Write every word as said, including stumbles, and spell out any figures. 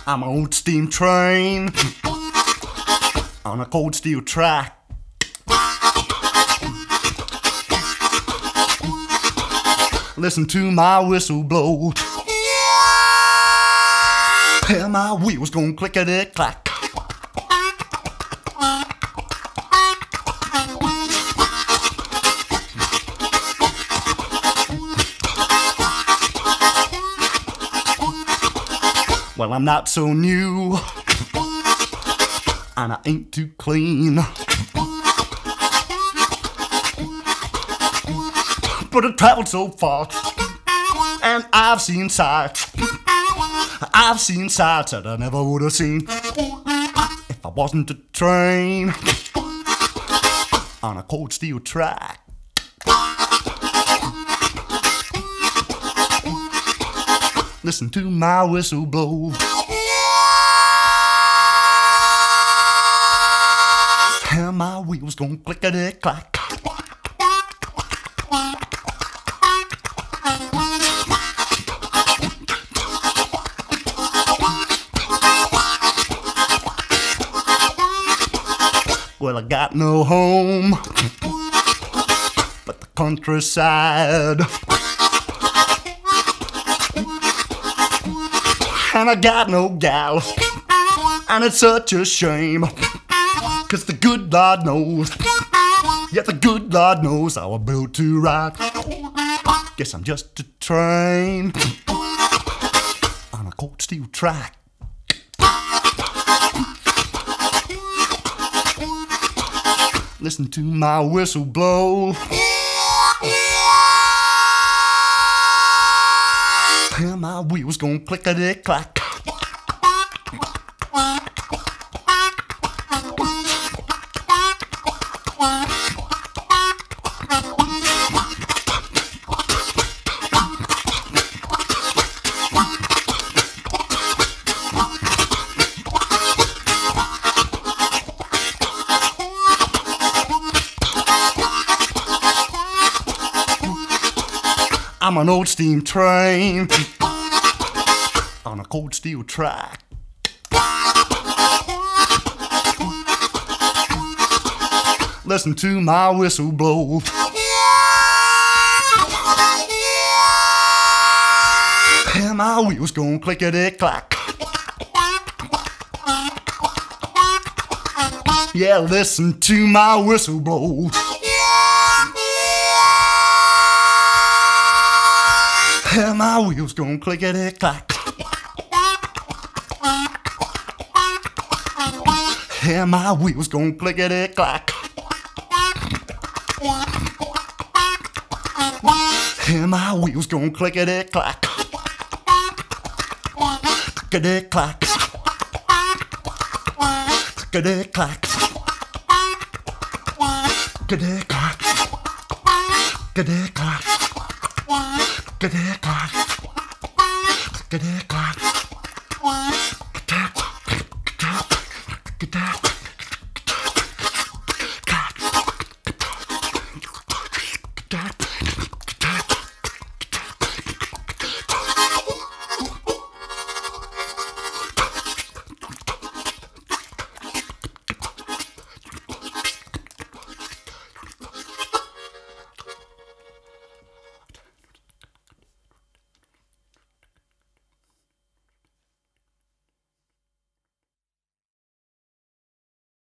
I'm an old steam train on a cold steel track. Listen to my whistle blow. Hear my wheels going clickety-clack. Well, I'm not so new, and I ain't too clean, but I traveled so far, and I've seen sights. I've seen sights that I never would have seen if I wasn't a train on a cold steel track. Listen to my whistle blow. Hear my wheels going clickety-clack. Well, I got no home but the countryside, and I got no gal, and it's such a shame, 'cause the good Lord knows, yeah, the good Lord knows how I'm built to ride. Guess I'm just a train on a cold steel track. Listen to my whistle blow. Hear my wheels going clickety-clack. I'm an old steam train on a cold steel track. Listen to my whistle blow. Hear my wheels going clickety-clack. Yeah, listen to my whistle blow. Hear my wheels going clickety-clack. Hear my wheels going clickety-clack. Hear my wheels going clickety-clack. Clickety-clack. Clickety-clack. Clickety-clack. Clickety-clack. Clickety-clack. Clickety-clack.